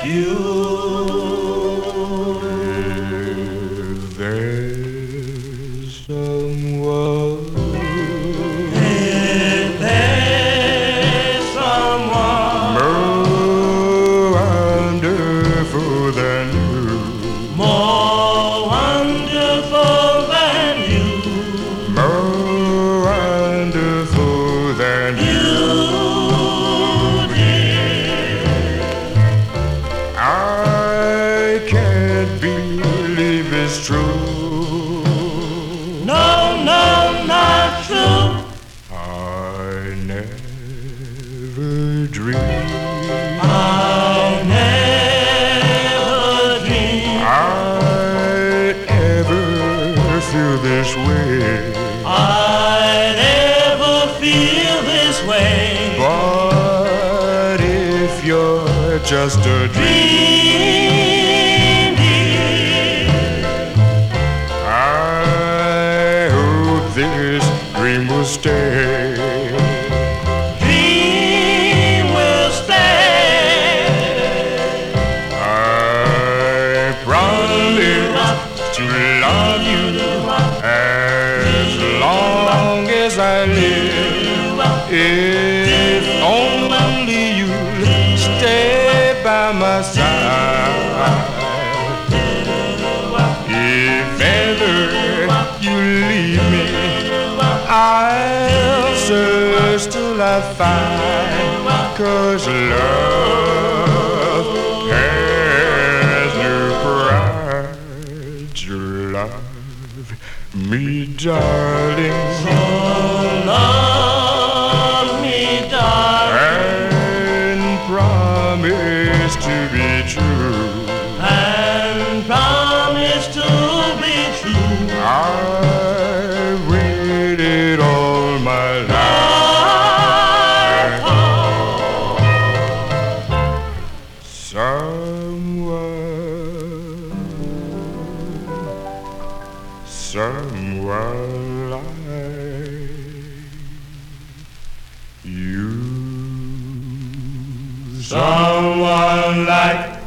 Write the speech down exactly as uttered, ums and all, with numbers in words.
you. If there's someone, If there's someone more wonderful than you, more wonderful than you, more wonderful than you, I can't believe it's true. no, no, not true. I never dreamed I never dreamed I'd ever feel this way. I'd ever feel this way. But if you're just a dream, Dream, dear. I hope this dream will stay. Dream will stay. I promise to love you as long as I live. If only you'll stay by my side. If ever you leave me, I'll search till I find, 'cause love has no pride. You love me, darling, Love me, darling, and promise to be true. and promise to be true. I waited all my life. Someone, someone like you. Someone like